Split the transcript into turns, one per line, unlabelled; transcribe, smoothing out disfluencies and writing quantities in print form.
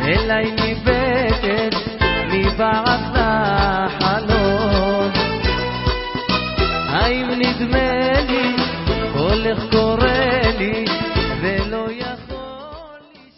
אליי מבטן, מבעד לחלון. האם נדמה לי, הולך קורא לי,